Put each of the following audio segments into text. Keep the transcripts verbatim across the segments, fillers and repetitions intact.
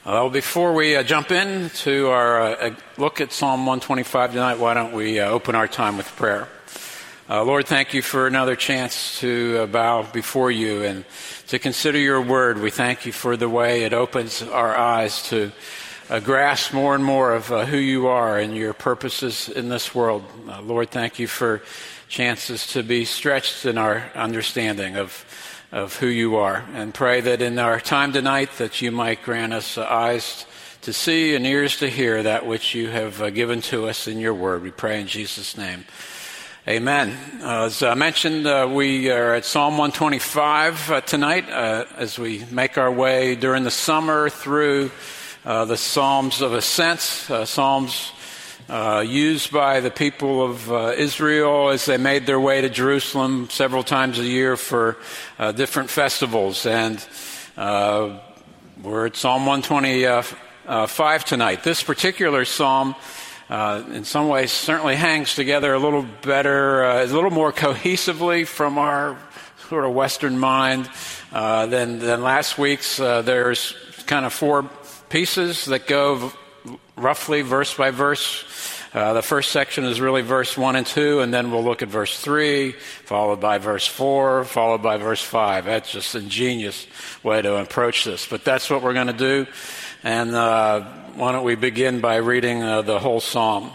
Well, before we uh, jump into our uh, look at Psalm one twenty-five tonight, why don't we uh, open our time with prayer? Uh, Lord, thank you for another chance to uh, bow before you and to consider your word. We thank you for the way it opens our eyes to uh, grasp more and more of uh, who you are and your purposes in this world. Uh, Lord, thank you for chances to be stretched in our understanding of of who you are, and pray that in our time tonight that you might grant us uh, eyes to see and ears to hear that which you have uh, given to us in your word. We pray in Jesus' name. Amen. Uh, as I mentioned, uh, we are at Psalm one twenty-five uh, tonight uh, as we make our way during the summer through uh, the Psalms of Ascent, uh, Psalms Uh, used by the people of uh, Israel as they made their way to Jerusalem several times a year for uh, different festivals. And uh, we're at Psalm one twenty-five tonight. This particular psalm, uh, in some ways, certainly hangs together a little better, uh, a little more cohesively from our sort of Western mind uh, than, than last week's. Uh, there's kind of four pieces that go roughly verse by verse. Uh, the first section is really verse one and two, and then we'll look at verse three, followed by verse four, followed by verse five. That's just an ingenious way to approach this, but that's what we're going to do. And uh, why don't we begin by reading uh, the whole psalm.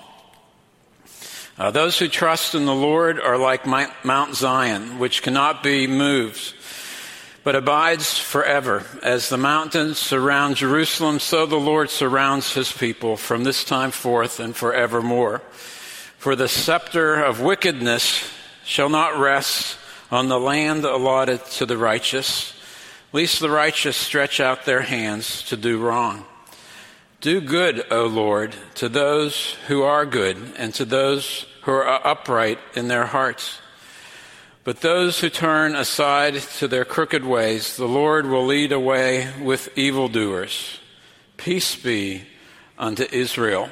Uh, Those who trust in the Lord are like Mount Zion, which cannot be moved, but abides forever. As the mountains surround Jerusalem, so the Lord surrounds his people from this time forth and forevermore. For the scepter of wickedness shall not rest on the land allotted to the righteous, lest the righteous stretch out their hands to do wrong. Do good, O Lord, to those who are good and to those who are upright in their hearts. But those who turn aside to their crooked ways, the Lord will lead away with evildoers. Peace be unto Israel.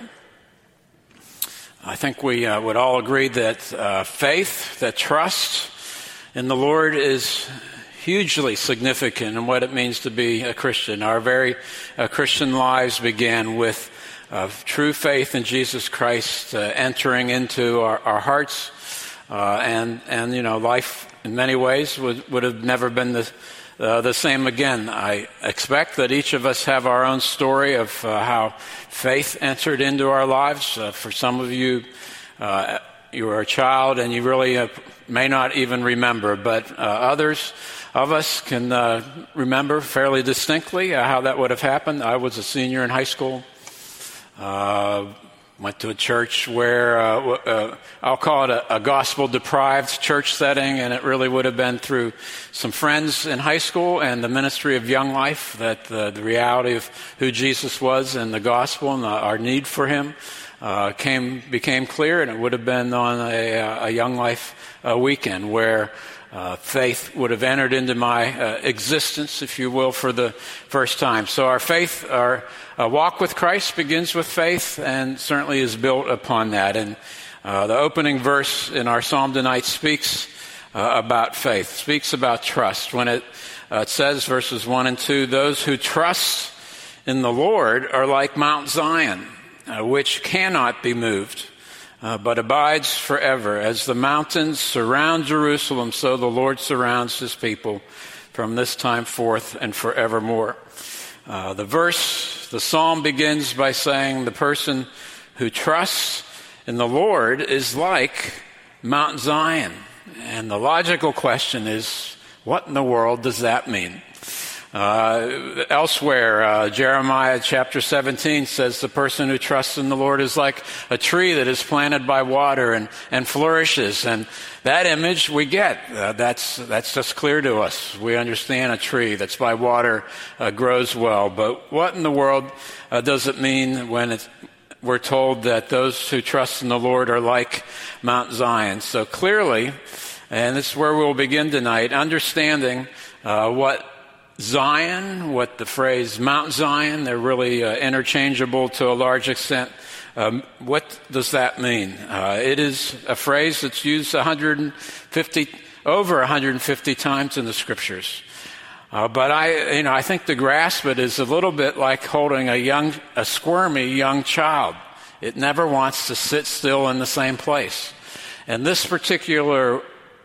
I think we uh, would all agree that uh, faith, that trust in the Lord is hugely significant in what it means to be a Christian. Our very uh, Christian lives began with uh, true faith in Jesus Christ uh, entering into our, our hearts. Uh, and, and, you know, life in many ways would, would have never been the, uh, the same again. I expect that each of us have our own story of uh, how faith entered into our lives. Uh, for some of you, uh, you were a child and you really uh, may not even remember, but uh, others of us can uh, remember fairly distinctly uh, how that would have happened. I was a senior in high school. Uh, Went to a church where, uh, uh, I'll call it a, a gospel-deprived church setting, and it really would have been through some friends in high school and the ministry of Young Life that uh, the reality of who Jesus was and the gospel and the, our need for him uh, came became clear, and it would have been on a, a Young Life uh, weekend where Uh, faith would have entered into my uh, existence, if you will, for the first time. So our faith, our uh, walk with Christ begins with faith and certainly is built upon that. And uh, the opening verse in our psalm tonight speaks uh, about faith, speaks about trust. When it, uh, it says, verses one and two, those who trust in the Lord are like Mount Zion, uh, which cannot be moved. Uh, but abides forever. As the mountains surround Jerusalem, so the Lord surrounds his people from this time forth and forevermore. Uh, the verse, the psalm begins by saying the person who trusts in the Lord is like Mount Zion. And the logical question is, what in the world does that mean? Uh, elsewhere, uh, Jeremiah chapter seventeen says the person who trusts in the Lord is like a tree that is planted by water and, and flourishes. And that image we get. Uh, that's, that's just clear to us. We understand a tree that's by water uh, grows well. But what in the world uh, does it mean when it's, we're told that those who trust in the Lord are like Mount Zion? So clearly, and this is where we'll begin tonight, understanding uh, what Zion, what the phrase Mount Zion, they're really uh, interchangeable to a large extent. Um, what does that mean? Uh, it is a phrase that's used one hundred fifty, over one hundred fifty times in the scriptures. Uh, but I, you know, I think to grasp it is a little bit like holding a young, a squirmy young child. It never wants to sit still in the same place. And this particular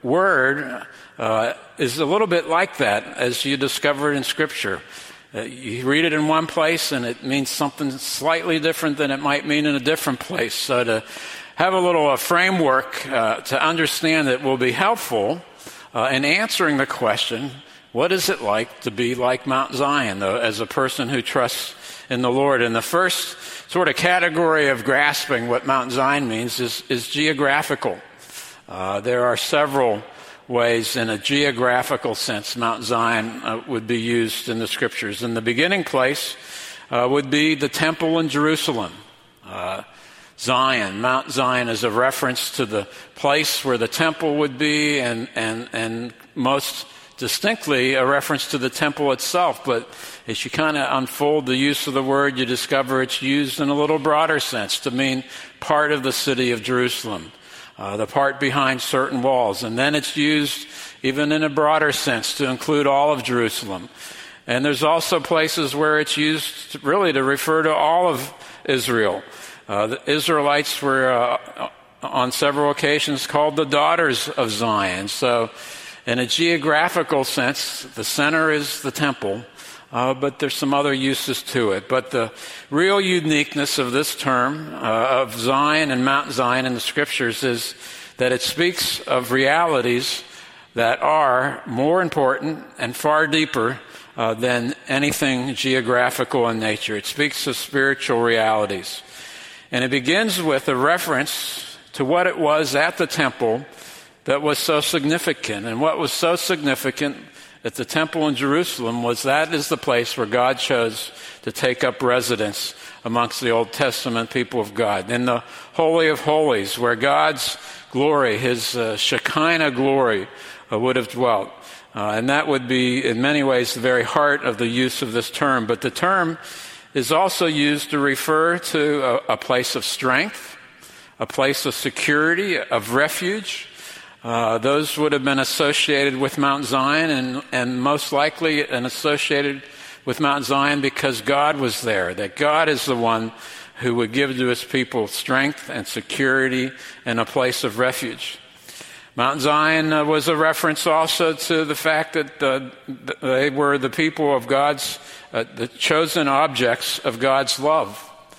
word uh, is a little bit like that, as you discover it in Scripture. Uh, you read it in one place, and it means something slightly different than it might mean in a different place. So to have a little uh, framework uh, to understand it will be helpful uh, in answering the question, what is it like to be like Mount Zion, though, as a person who trusts in the Lord? And the first sort of category of grasping what Mount Zion means is, is geographical. Uh, there are several ways in a geographical sense Mount Zion uh, would be used in the Scriptures. And the beginning place uh, would be the temple in Jerusalem. Uh, Zion, Mount Zion is a reference to the place where the temple would be, and, and, and most distinctly a reference to the temple itself. But as you kind of unfold the use of the word, you discover it's used in a little broader sense to mean part of the city of Jerusalem, uh, the part behind certain walls. And then it's used even in a broader sense to include all of Jerusalem. And there's also places where it's used really to refer to all of Israel. Uh, the Israelites were uh, on several occasions called the daughters of Zion. So in a geographical sense, the center is the temple, uh, but there's some other uses to it. But the real uniqueness of this term, uh, of Zion and Mount Zion in the Scriptures, is that it speaks of realities that are more important and far deeper uh, than anything geographical in nature. It speaks of spiritual realities. And it begins with a reference to what it was at the temple that was so significant. And what was so significant at the temple in Jerusalem was that is the place where God chose to take up residence amongst the Old Testament people of God. In the Holy of Holies, where God's glory, his uh, Shekinah glory, uh, would have dwelt. Uh, and that would be, in many ways, the very heart of the use of this term. But the term is also used to refer to a, a place of strength, a place of security, of refuge. Uh, those would have been associated with Mount Zion, and, and most likely and associated with Mount Zion because God was there, that God is the one who would give to his people strength and security and a place of refuge. Mount Zion uh, was a reference also to the fact that uh, they were the people of God's, uh, the chosen objects of God's love.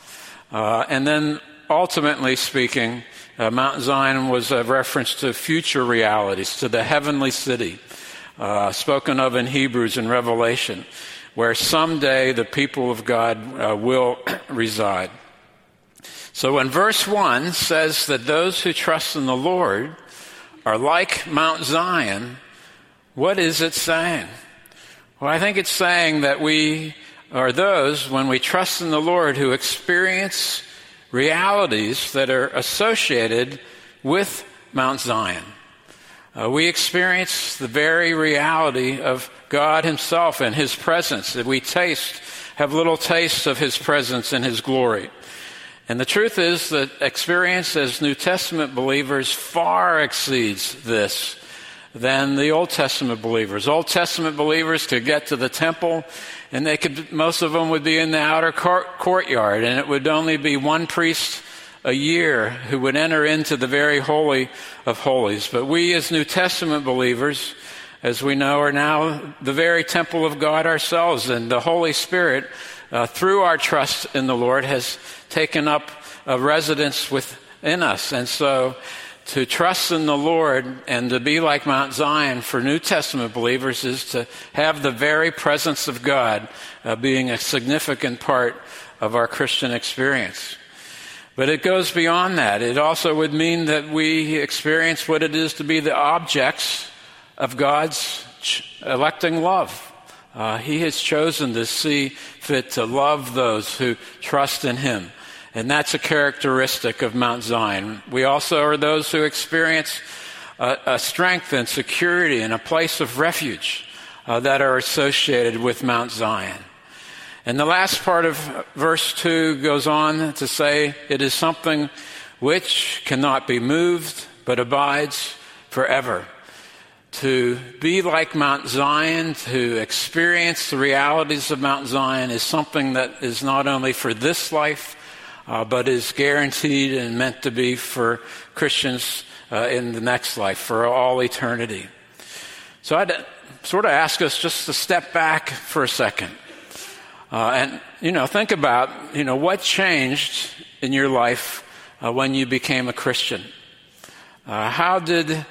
Uh, and then ultimately speaking, uh, Mount Zion was a reference to future realities, to the heavenly city, uh, spoken of in Hebrews and Revelation, where someday the people of God uh, will reside. So when verse one says that those who trust in the Lord are like Mount Zion, what is it saying? Well, I think it's saying that we are those, when we trust in the Lord, who experience realities that are associated with Mount Zion. Uh, we experience the very reality of God himself and his presence, that we taste, have little tastes of his presence and his glory. And the truth is that experience as New Testament believers far exceeds this than the Old Testament believers. Old Testament believers could get to the temple, and they could, most of them would be in the outer court, courtyard, and it would only be one priest a year who would enter into the very holy of holies. But we as New Testament believers, as we know, are now the very temple of God ourselves, and the Holy Spirit, uh, through our trust in the Lord, has taken up a residence within us. And so to trust in the Lord and to be like Mount Zion for New Testament believers is to have the very presence of God uh, being a significant part of our Christian experience. But it goes beyond that. It also would mean that we experience what it is to be the objects of God's electing love. Uh, he has chosen to see fit to love those who trust in him. And that's a characteristic of Mount Zion. We also are those who experience a, a strength and security and a place of refuge uh, that are associated with Mount Zion. And the last part of verse two goes on to say, it is something which cannot be moved, but abides forever. to be like Mount Zion, to experience the realities of Mount Zion, is something that is not only for this life, uh, but is guaranteed and meant to be for Christians uh, in the next life, for all eternity. So I'd sort of ask us just to step back for a second. Uh, and, you know, think about, you know, what changed in your life uh, when you became a Christian? Uh, how did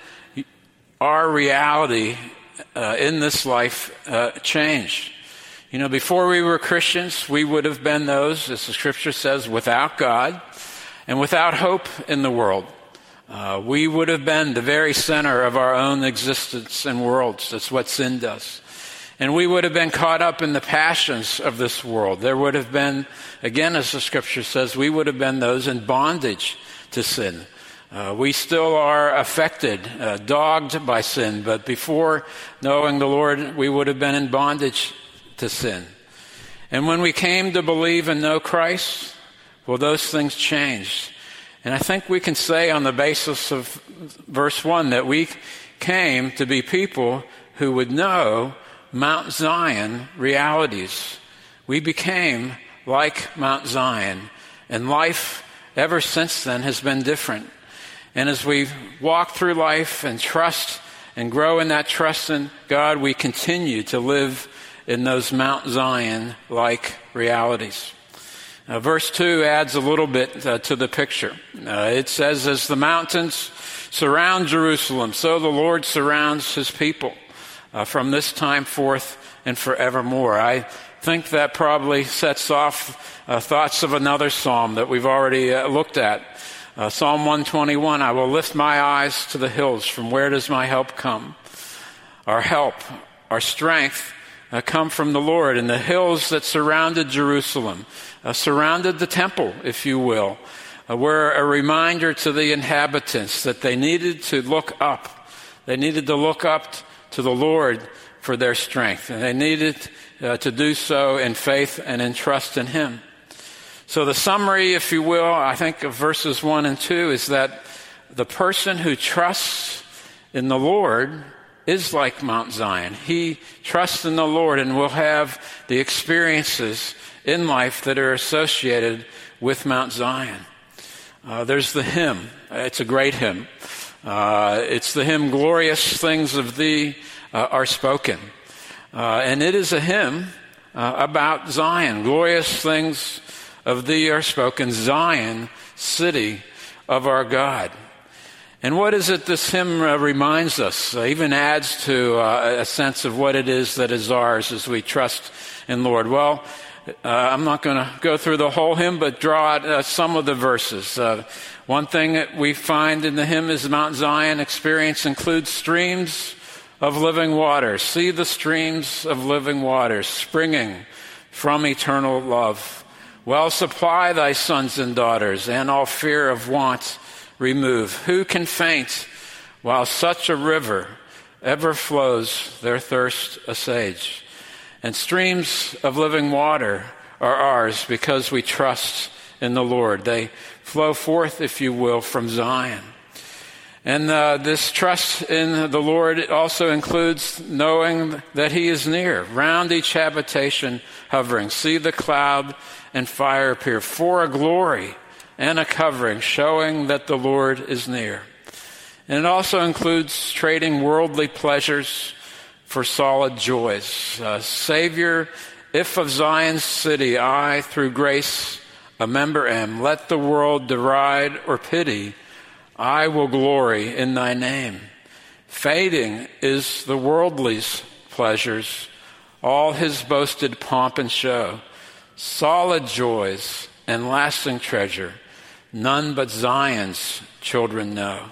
our reality uh, in this life uh, change? You know, before we were Christians, we would have been those, as the scripture says, without God and without hope in the world. Uh, we would have been the very center of our own existence and worlds. That's what sin does. And we would have been caught up in the passions of this world. There would have been, again, as the scripture says, we would have been those in bondage to sin. Uh, we still are affected, uh, dogged by sin, but before knowing the Lord, we would have been in bondage to sin. And when we came to believe and know Christ, well, those things changed. And I think we can say on the basis of verse one that we came to be people who would know Mount Zion realities. We became like Mount Zion, and life ever since then has been different. And as we walk through life and trust and grow in that trust in God, we continue to live in those Mount Zion-like realities. Uh, verse two adds a little bit uh, to the picture. Uh, it says, as the mountains surround Jerusalem, so the Lord surrounds his people uh, from this time forth and forevermore. I think that probably sets off uh, thoughts of another psalm that we've already uh, looked at. Uh, Psalm one twenty-one, I will lift my eyes to the hills. From where does my help come? Our help, our strength uh, come from the Lord. And the hills that surrounded Jerusalem, uh, surrounded the temple, if you will, uh, were a reminder to the inhabitants that they needed to look up. They needed to look up to the Lord for their strength. And they needed uh, to do so in faith and in trust in him. So the summary, if you will, I think of verses one and two is that the person who trusts in the Lord is like Mount Zion. He trusts in the Lord and will have the experiences in life that are associated with Mount Zion. Uh, there's the hymn. It's a great hymn. Uh, it's the hymn, Glorious Things of Thee uh, Are Spoken. Uh, and it is a hymn uh, about Zion. Glorious things of thee are spoken, Zion, city of our God. And what is it this hymn uh, reminds us, uh, even adds to uh, a sense of what it is that is ours as we trust in Lord? Well, uh, I'm not going to go through the whole hymn, but draw out uh, some of the verses. Uh, one thing that we find in the hymn is Mount Zion experience includes streams of living water. See the streams of living water springing from eternal love. Well, supply thy sons and daughters, and all fear of want remove. Who can faint while such a river ever flows their thirst assuage? And streams of living water are ours because we trust in the Lord. They flow forth, if you will, from Zion. And uh, this trust in the Lord also includes knowing that he is near. Round each habitation hovering. See the cloud and fire appear for a glory and a covering, showing that the Lord is near. And it also includes trading worldly pleasures for solid joys. Uh, Savior, if of Zion's city I, through grace, a member am, let the world deride or pity, I will glory in thy name. Fading is the worldly's pleasures, all his boasted pomp and show. Solid joys and lasting treasure, none but Zion's children know.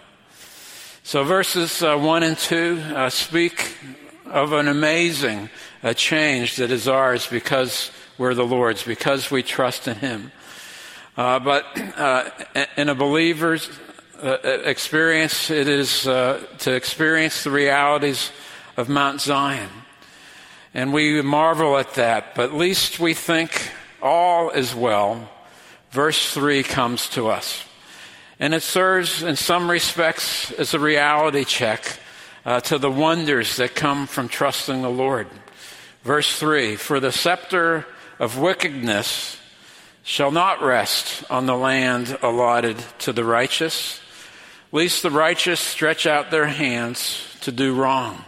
So verses uh, one and two uh, speak of an amazing uh, change that is ours because we're the Lord's, because we trust in him. Uh, but uh, in a believer's uh, experience, it is uh, to experience the realities of Mount Zion. And we marvel at that, but least we think all is well. Verse three comes to us. And it serves in some respects as a reality check uh, to the wonders that come from trusting the Lord. Verse three, for the scepter of wickedness shall not rest on the land allotted to the righteous, lest the righteous stretch out their hands to do wrong.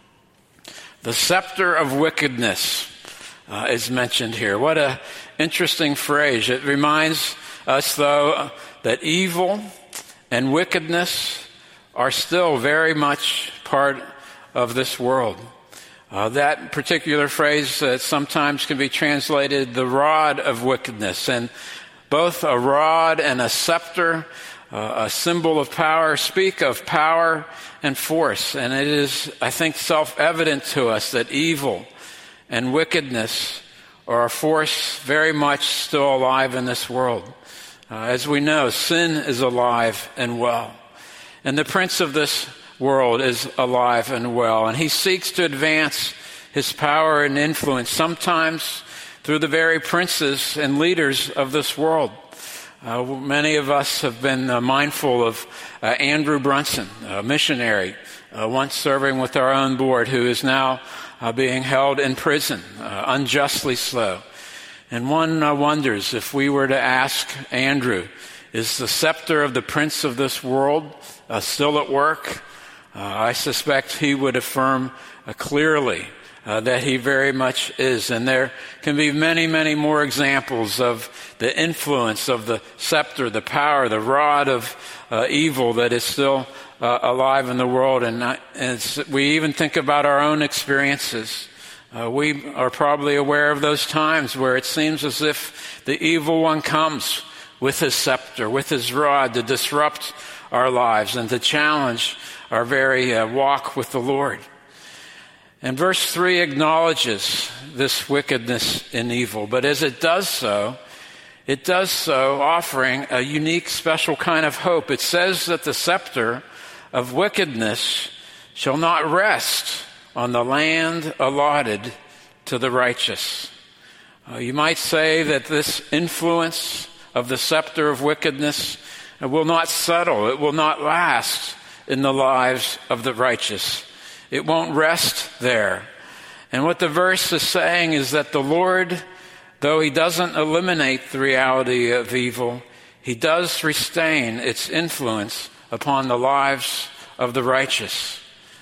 The scepter of wickedness uh, is mentioned here. What an interesting phrase. It reminds us, though, that evil and wickedness are still very much part of this world. Uh, that particular phrase uh, sometimes can be translated the rod of wickedness. And both a rod and a scepter, uh, a symbol of power, speak of power and force. And it is, I think, self-evident to us that evil and wickedness are a force very much still alive in this world. Uh, as we know, sin is alive and well. And the prince of this world is alive and well, and he seeks to advance his power and influence, sometimes through the very princes and leaders of this world. Uh, many of us have been uh, mindful of uh, Andrew Brunson, a missionary, uh, once serving with our own board, who is now uh, being held in prison, uh, unjustly so. And one uh, wonders, if we were to ask Andrew, is the scepter of the prince of this world uh, still at work? Uh, I suspect he would affirm uh, clearly uh, that he very much is. And there can be many, many more examples of the influence of the scepter, the power, the rod of uh, evil that is still uh, alive in the world. And, not, and we even think about our own experiences. Uh, we are probably aware of those times where it seems as if the evil one comes with his scepter, with his rod, to disrupt our lives and to challenge our very uh, walk with the Lord. And verse three acknowledges this wickedness and evil, but as it does so, it does so offering a unique, special kind of hope. It says that the scepter of wickedness shall not rest on the land allotted to the righteous. Uh, you might say that this influence of the scepter of wickedness will not settle, it will not last in the lives of the righteous. It won't rest there. And what the verse is saying is that the Lord, though he doesn't eliminate the reality of evil, he does restrain its influence upon the lives of the righteous.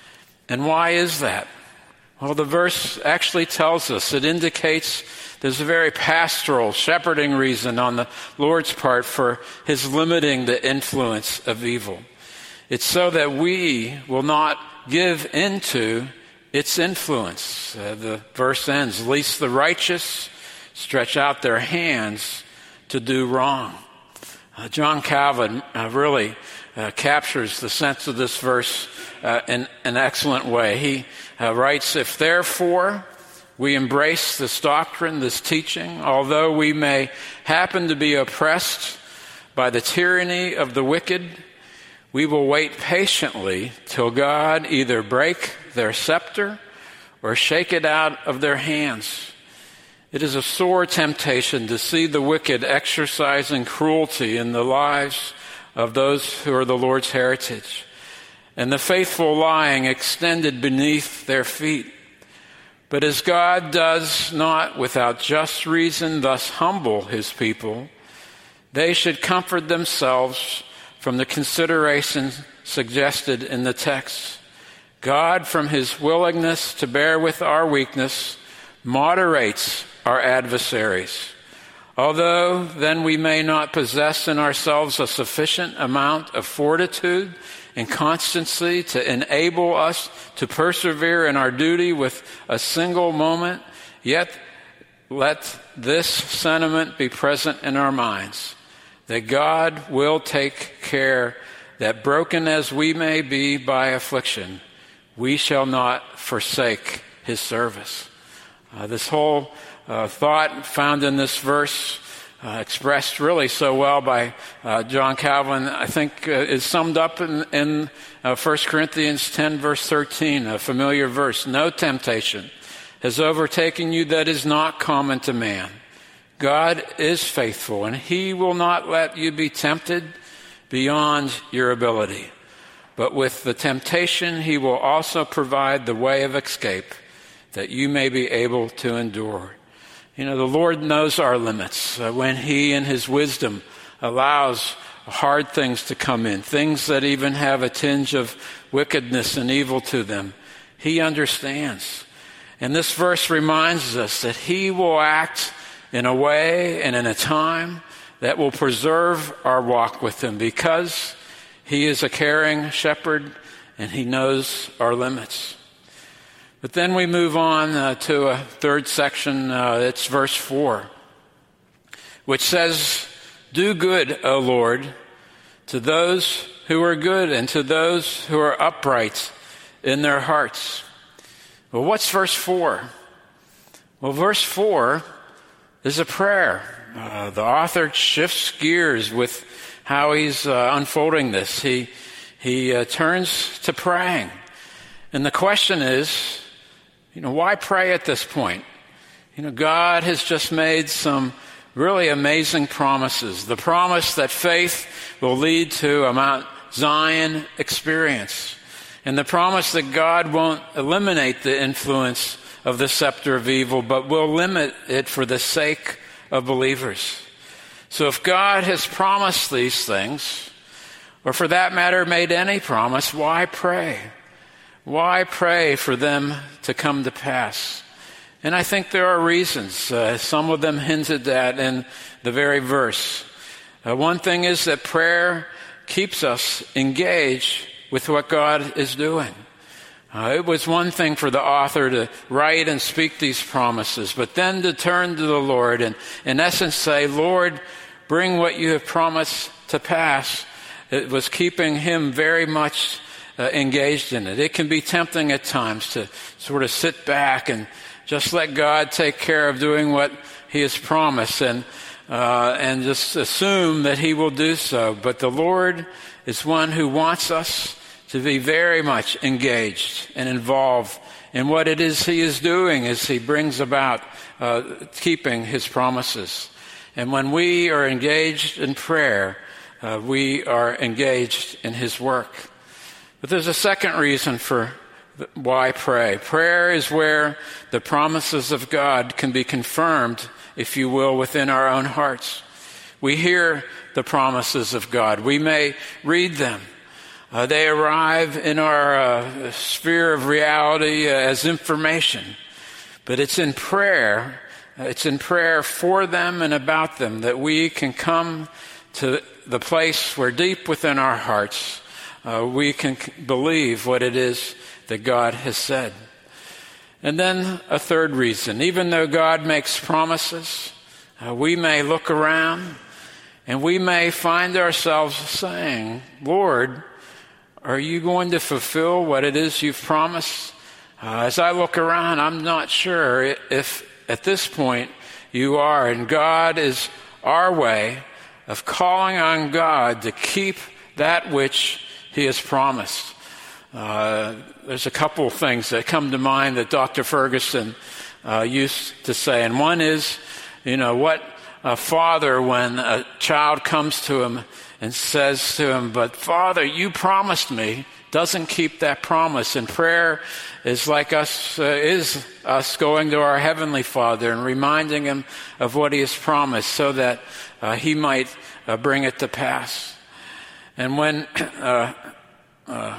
And why is that? Well, the verse actually tells us, it indicates there's a very pastoral, shepherding reason on the Lord's part for his limiting the influence of evil. It's so that we will not give into its influence. Uh, the verse ends, lest the righteous stretch out their hands to do wrong. Uh, John Calvin uh, really uh, captures the sense of this verse uh, in an excellent way. He uh, writes, if therefore we embrace this doctrine, this teaching, although we may happen to be oppressed by the tyranny of the wicked, we will wait patiently till God either break their scepter or shake it out of their hands. It is a sore temptation to see the wicked exercising cruelty in the lives of those who are the Lord's heritage, and the faithful lying extended beneath their feet. But as God does not without just reason thus humble his people, they should comfort themselves from the consideration suggested in the text. God, from his willingness to bear with our weakness, moderates our adversaries. Although then we may not possess in ourselves a sufficient amount of fortitude and constancy to enable us to persevere in our duty with a single moment, yet let this sentiment be present in our minds, that God will take care that, broken as we may be by affliction, we shall not forsake his service. Uh, this whole uh, thought found in this verse, uh, expressed really so well by uh, John Calvin, I think uh, is summed up in, in uh, First Corinthians ten, verse thirteen, a familiar verse. No temptation has overtaken you that is not common to man. God is faithful, and he will not let you be tempted beyond your ability. but with the temptation he will also provide the way of escape that you may be able to endure. You know, the Lord knows our limits. Uh, when he in his wisdom allows hard things to come in, things that even have a tinge of wickedness and evil to them, he understands. And this verse reminds us that he will act in a way and in a time that will preserve our walk with him, because he is a caring shepherd and he knows our limits. But then we move on uh, to a third section. Uh, it's verse four, which says, "Do good, O Lord, to those who are good and to those who are upright in their hearts." Well, what's verse four? Well, verse four is a prayer. Uh, the author shifts gears with how he's uh, unfolding this. He, he uh, turns to praying. And the question is, you know, why pray at this point? You know, God has just made some really amazing promises. The promise that faith will lead to a Mount Zion experience. And the promise that God won't eliminate the influence of the scepter of evil, but will limit it for the sake of believers. So if God has promised these things, or for that matter made any promise, why pray? Why pray for them to come to pass? And I think there are reasons. Uh, some of them hinted at in the very verse. Uh, one thing is that prayer keeps us engaged with what God is doing. Uh, it was one thing for the author to write and speak these promises, but then to turn to the Lord and in essence say, "Lord, bring what you have promised to pass." It was keeping him very much uh, engaged in it. It can be tempting at times to sort of sit back and just let God take care of doing what he has promised and uh, and just assume that he will do so. But the Lord is one who wants us to be very much engaged and involved in what it is he is doing as he brings about uh, keeping his promises. And when we are engaged in prayer, uh, we are engaged in his work. But there's a second reason for why pray. Prayer is where the promises of God can be confirmed, if you will, within our own hearts. We hear the promises of God. We may read them. Uh, they arrive in our uh, sphere of reality uh, as information. But it's in prayer, uh, it's in prayer for them and about them that we can come to the place where deep within our hearts uh, we can c- believe what it is that God has said. And then a third reason. Even though God makes promises, uh, we may look around and we may find ourselves saying, "Lord, are you going to fulfill what it is you've promised?" Uh, as I look around, I'm not sure if at this point you are. And God is our way of calling on God to keep that which he has promised. Uh, there's a couple of things that come to mind that Doctor Ferguson uh, used to say. And one is, you know, what a father, when a child comes to him and says to him, "But Father, you promised me," doesn't keep that promise. And prayer is like us, uh, is us going to our Heavenly Father and reminding him of what he has promised so that uh, he might uh, bring it to pass. And when, uh, uh,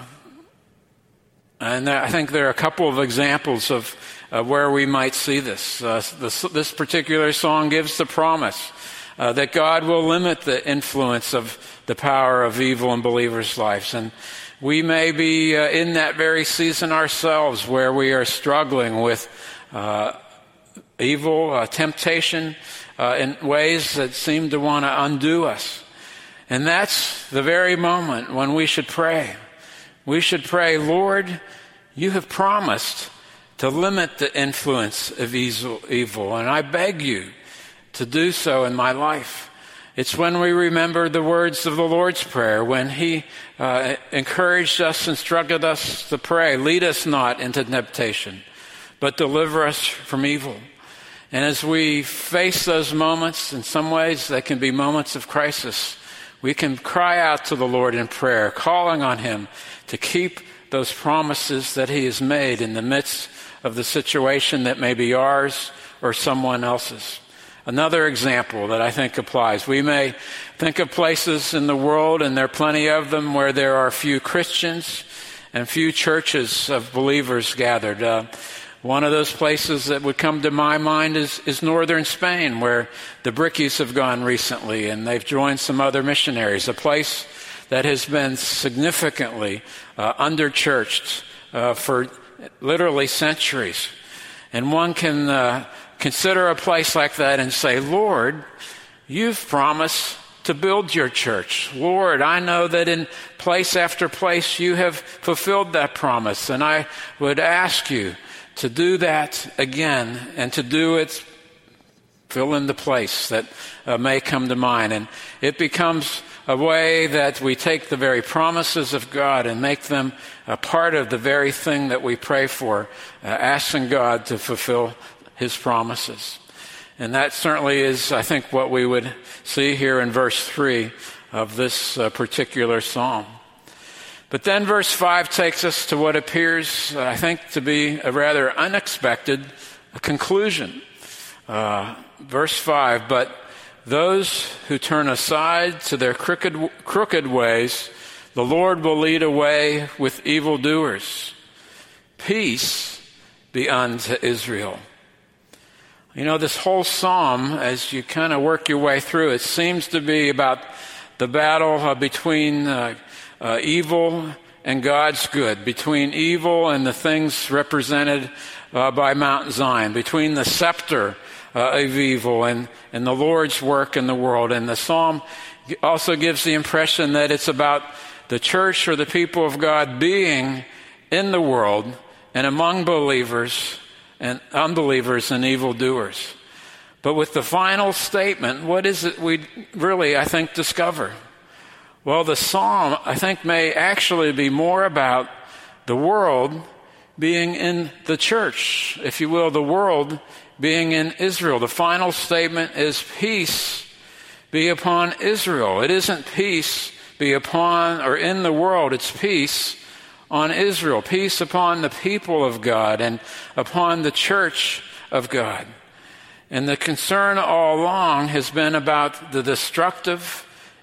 and I think there are a couple of examples of uh, where we might see this. Uh, this. This particular song gives the promise uh, that God will limit the influence of the power of evil in believers' lives. And we may be uh, in that very season ourselves where we are struggling with uh, evil, uh, temptation uh, in ways that seem to want to undo us. And that's the very moment when we should pray. We should pray, "Lord, you have promised to limit the influence of evil, and I beg you to do so in my life." It's when we remember the words of the Lord's Prayer, when he uh, encouraged us, instructed us to pray, "Lead us not into temptation, but deliver us from evil." And as we face those moments, in some ways they can be moments of crisis, we can cry out to the Lord in prayer, calling on him to keep those promises that he has made in the midst of the situation that may be ours or someone else's. Another example that I think applies. We may think of places in the world, and there are plenty of them, where there are few Christians and few churches of believers gathered. Uh, one of those places that would come to my mind is, is northern Spain, where the Brickis have gone recently, and they've joined some other missionaries, a place that has been significantly uh, under-churched uh, for literally centuries. And one can uh, consider a place like that and say, Lord, you've promised to build your church. Lord, I know that in place after place you have fulfilled that promise, and I would ask you to do that again, and to do it, fill in the place that uh, may come to mind. And it becomes a way that we take the very promises of God and make them a part of the very thing that we pray for, uh, asking God to fulfill his promises. And that certainly is, I think, what we would see here in verse three of this uh, particular psalm. But then verse five takes us to what appears, I think, to be a rather unexpected conclusion. Uh, verse five, but those who turn aside to their crooked, crooked ways, the Lord will lead away with evildoers. Peace be unto Israel. You know, this whole psalm, as you kind of work your way through, it seems to be about the battle uh, between uh, uh, evil and God's good, between evil and the things represented uh, by Mount Zion, between the scepter uh, of evil and, and the Lord's work in the world. And the psalm also gives the impression that it's about the church or the people of God being in the world and among believers and unbelievers and evildoers. But with the final statement, what is it we really, I think, discover? Well, the psalm, I think, may actually be more about the world being in the church, if you will, the world being in Israel. The final statement is peace be upon Israel. It isn't peace be upon or in the world, it's peace on Israel, peace upon the people of God and upon the church of God. And the concern all along has been about the destructive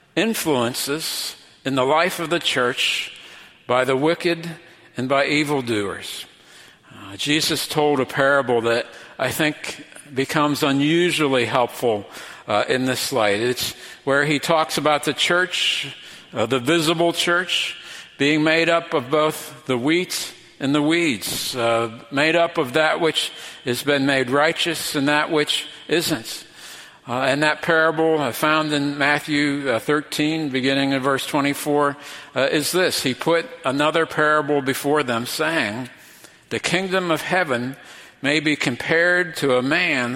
influences in the life of the church by the wicked and by evildoers. Uh, Jesus told a parable that I think becomes unusually helpful uh, in this light. It's where he talks about the church, uh, the visible church, being made up of both the wheat and the weeds, uh, made up of that which has been made righteous and that which isn't. Uh, and that parable uh, found in Matthew uh, thirteen, beginning in verse twenty-four, uh, is this. He put another parable before them, saying, the kingdom of heaven may be compared to a man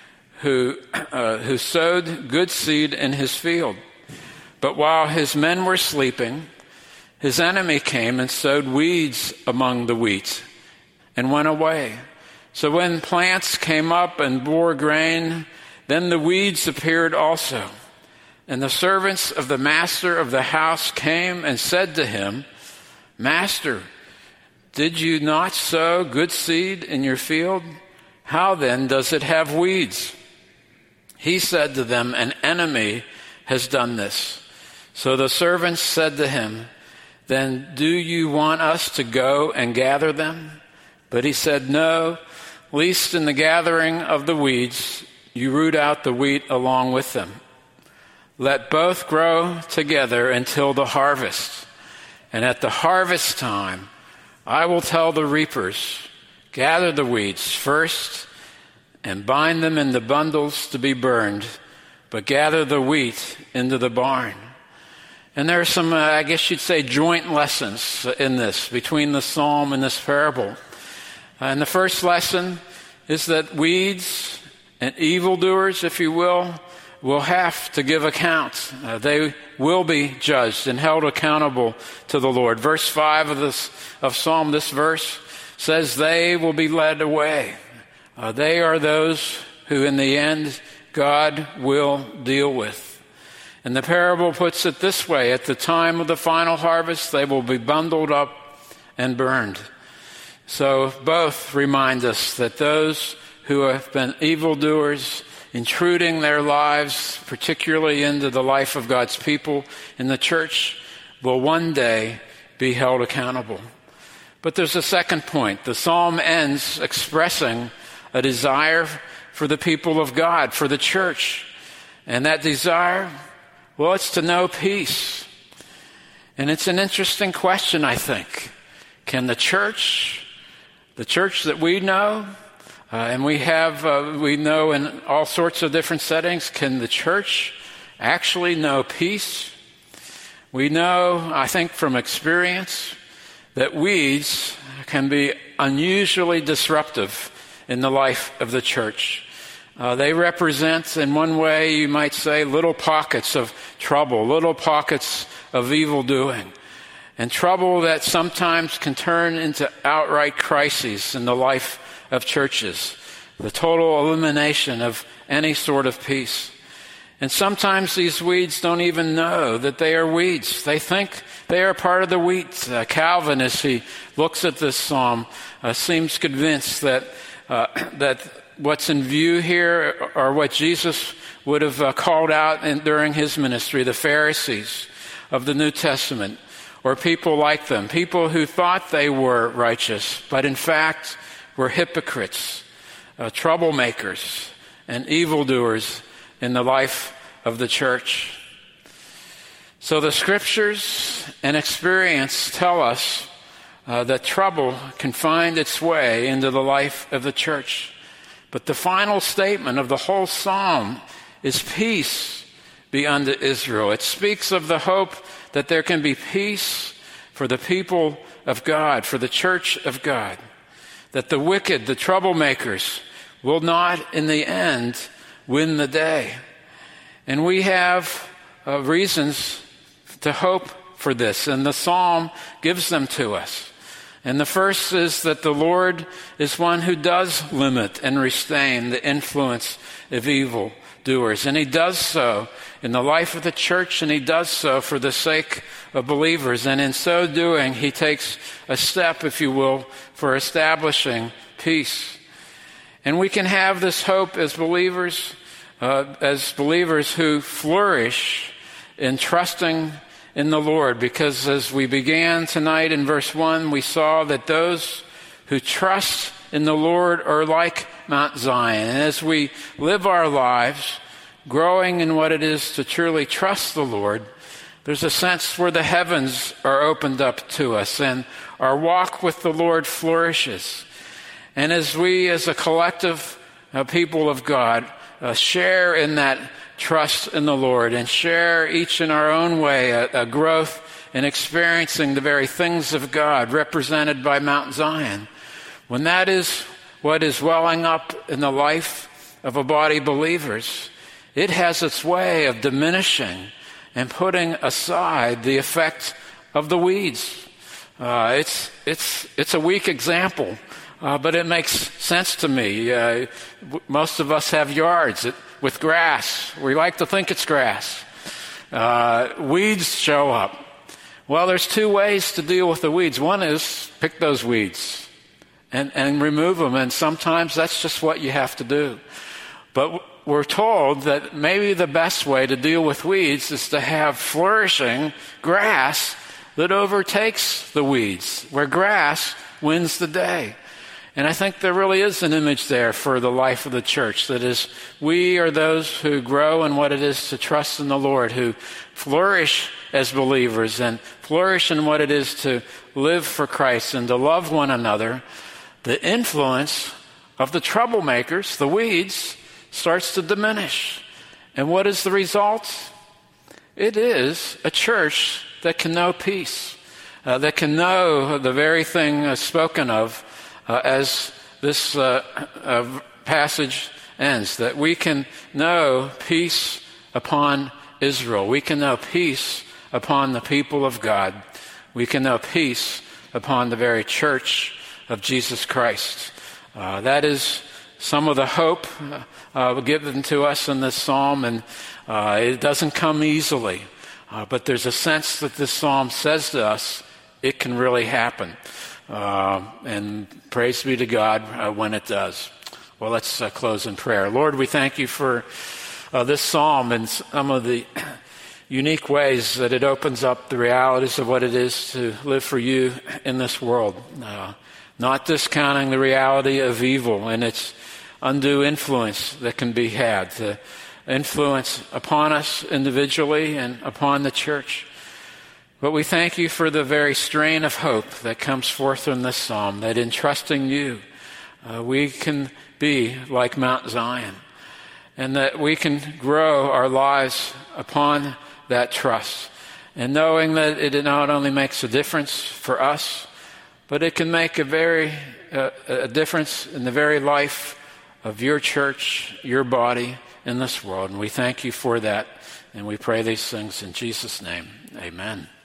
who, uh, who sowed good seed in his field. But while his men were sleeping, his enemy came and sowed weeds among the wheat and went away. So when plants came up and bore grain, then the weeds appeared also. And the servants of the master of the house came and said to him, Master, did you not sow good seed in your field? How then does it have weeds? He said to them, an enemy has done this. So the servants said to him, then do you want us to go and gather them? But he said, no, lest in the gathering of the weeds you root out the wheat along with them. Let both grow together until the harvest. And at the harvest time, I will tell the reapers, gather the weeds first and bind them into bundles to be burned, but gather the wheat into the barn. And there are some, uh, I guess you'd say, joint lessons in this, between the psalm and this parable. Uh, and the first lesson is that weeds and evildoers, if you will, will have to give account. Uh, they will be judged and held accountable to the Lord. Verse five of this of Psalm, this verse says they will be led away. Uh, they are those who in the end God will deal with. And the parable puts it this way: at the time of the final harvest, they will be bundled up and burned. So both remind us that those who have been evildoers, intruding their lives, particularly into the life of God's people in the church, will one day be held accountable. But there's a second point. The psalm ends expressing a desire for the people of God, for the church. And that desire, well, it's to know peace. And it's an interesting question, I think. Can the church, the church that we know, uh, and we have, uh, we know in all sorts of different settings, can the church actually know peace? We know, I think from experience, that weeds can be unusually disruptive in the life of the church. Uh, they represent, in one way, you might say, little pockets of trouble, little pockets of evil doing, and trouble that sometimes can turn into outright crises in the life of churches, the total elimination of any sort of peace. And sometimes these weeds don't even know that they are weeds. They think they are part of the wheat. Uh, Calvin, as he looks at this psalm, uh, seems convinced that uh, that what's in view here are what Jesus would have uh, called out in, during his ministry, the Pharisees of the New Testament, or people like them, people who thought they were righteous, but in fact were hypocrites, uh, troublemakers, and evildoers in the life of the church. So the scriptures and experience tell us uh, that trouble can find its way into the life of the church. But the final statement of the whole psalm is peace be unto Israel. It speaks of the hope that there can be peace for the people of God, for the church of God, that the wicked, the troublemakers, will not in the end win the day. And we have uh, reasons to hope for this, and the psalm gives them to us. And the first is that the Lord is one who does limit and restrain the influence of evil doers. And he does so in the life of the church, and he does so for the sake of believers. And in so doing, he takes a step, if you will, for establishing peace. And we can have this hope as believers, uh, as believers who flourish in trusting in the Lord, because as we began tonight in verse one, we saw that those who trust in the Lord are like Mount Zion. And as we live our lives growing in what it is to truly trust the Lord, there's a sense where the heavens are opened up to us and our walk with the Lord flourishes. And as we as a collective uh, people of God uh, share in that trust in the Lord and share each in our own way a, a growth in experiencing the very things of God represented by Mount Zion, when that is what is welling up in the life of a body of believers, it has its way of diminishing and putting aside the effect of the weeds. Uh, it's it's it's a weak example, uh, but it makes sense to me. Uh, most of us have yards that, with grass. We like to think it's grass. Uh, weeds show up. Well, there's two ways to deal with the weeds. One is pick those weeds and, and remove them, and sometimes that's just what you have to do. But we're told that maybe the best way to deal with weeds is to have flourishing grass that overtakes the weeds, where grass wins the day. And I think there really is an image there for the life of the church. That is, we are those who grow in what it is to trust in the Lord, who flourish as believers and flourish in what it is to live for Christ and to love one another. The influence of the troublemakers, the weeds, starts to diminish. And what is the result? It is a church that can know peace, uh, that can know the very thing uh, spoken of Uh, as this uh, uh, passage ends, that we can know peace upon Israel. We can know peace upon the people of God. We can know peace upon the very church of Jesus Christ. Uh, that is some of the hope uh, given to us in this psalm, and uh, it doesn't come easily. Uh, but there's a sense that this psalm says to us, it can really happen. Uh, and praise be to God uh, when it does. Well, let's uh, close in prayer. Lord, we thank you for uh, this psalm and some of the unique ways that it opens up the realities of what it is to live for you in this world. Uh, not discounting the reality of evil and its undue influence that can be had, the influence upon us individually and upon the church. But we thank you for the very strain of hope that comes forth in this psalm, that in trusting you, uh, we can be like Mount Zion, and that we can grow our lives upon that trust, and knowing that it not only makes a difference for us, but it can make a very uh, a difference in the very life of your church, your body in this world. And we thank you for that, and we pray these things in Jesus' name. Amen.